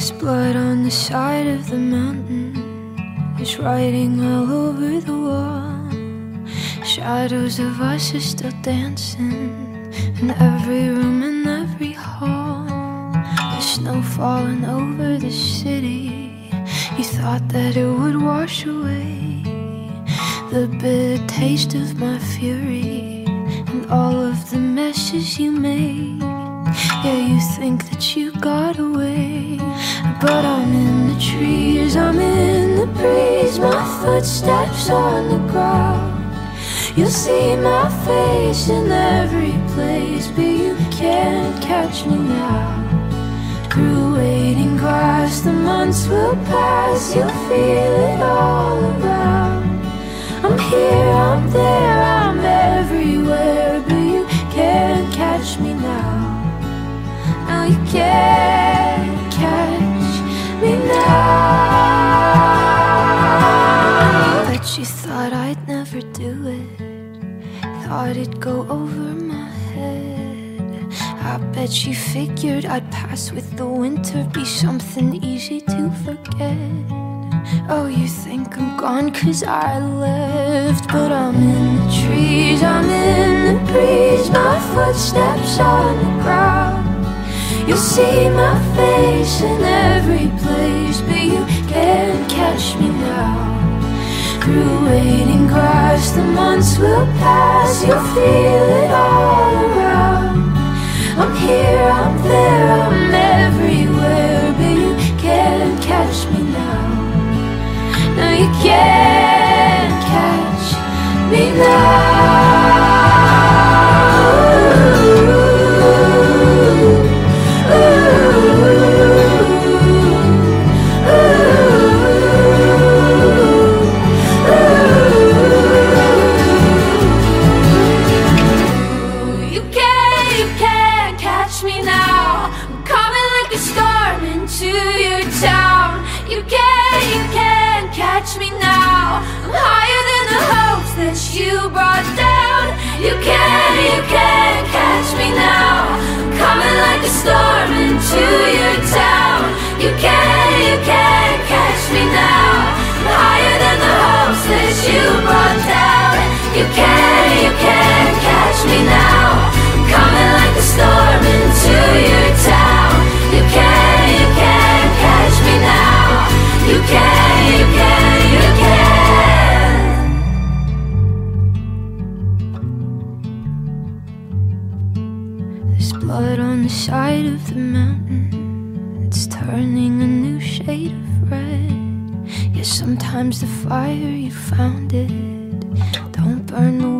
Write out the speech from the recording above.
There's blood on the side of the mountain. There's writing all over the wall. Shadows of us are still dancing in every room and every hall. There's snow falling over the city. You thought that it would wash away the bitter taste of my fury and all of the messes you made. Yeah, you think that you got away, but I'm in the trees, I'm in the breeze. My footsteps on the ground. You'll see my face in every place, but you can't catch me now. Through waiting grass, the months will pass. You'll feel it all around. I'm here, I'm there, I'm everywhere, but you can't catch me now. No, you can't catch me now. Bet you thought I'd never do it, thought it'd go over my head. I bet you figured I'd pass with the winter, be something easy to forget. Oh, you think I'm gone 'cause I left, but I'm in the trees, I'm in the breeze. My footsteps on the ground. You'll see my face in every place, but you can't catch me now. Through waiting grass, the months will pass. You'll feel it all around. I'm here, I'm there, I'm everywhere, but you can't catch me now. No, you can't catch me now. You brought down. You can't catch me now. I'm coming like a storm into your town. You can't catch me now. I'm higher than the hopes that you brought down. You can't catch me now. I'm coming like a storm into your town. You can't catch me now. You can't. There's blood on the side of the mountain. It's turning a new shade of red. Yeah, sometimes the fire you found it don't burn the